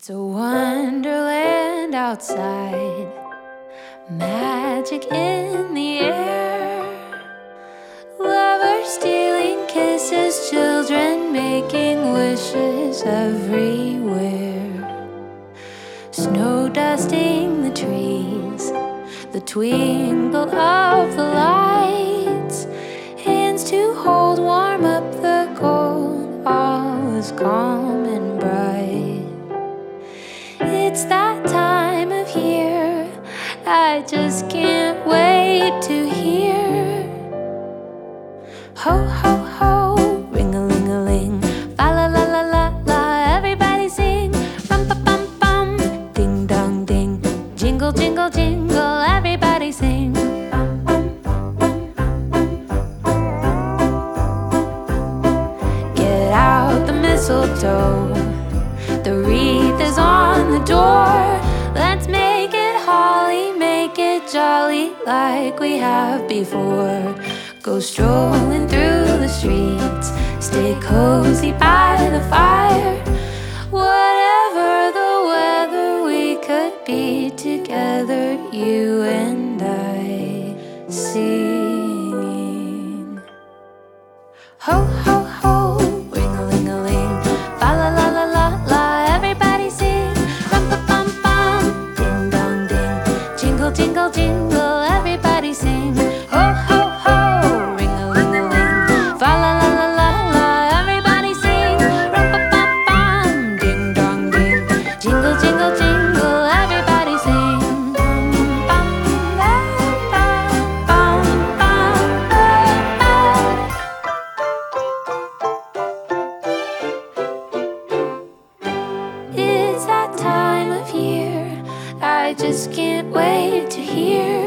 It's a wonderland outside, magic in the air, lovers stealing kisses, children making wishes everywhere. Snow dusting the trees, the twinkle of the lights, hands to hold, warm up the cold, all is calm and bright. It's that time of year I just can't wait to hear. Ho, ho, ho, ring-a-ling-a-ling, fa-la-la-la-la-la, everybody sing. Rum-pa-pum-pum, ding-dong-ding, jingle, jingle, jingle, everybody sing. Get out the mistletoe, the wreath is on the door. Let's make it holly, make it jolly like we have before. Go strolling through the streets, stay cozy by the fire. Whatever the weather, we could be together, you and I, singing. Ho, ho, ho, ring-a-ling-a-ling, fa-la-la-la-la-la, everybody sing. Rum-pa-pum-pum, ding-dong-ding, jingle, jingle, jingle, everybody sing. Ho, ho, ho, ring-a-ling-a-ling, fa-la-la-la-la-la, everybody sing. Rum-pa-pum-pum, ding-dong-ding, jingle, jingle, jingle, everybody sing. It's that time of year I just can't wait to hear.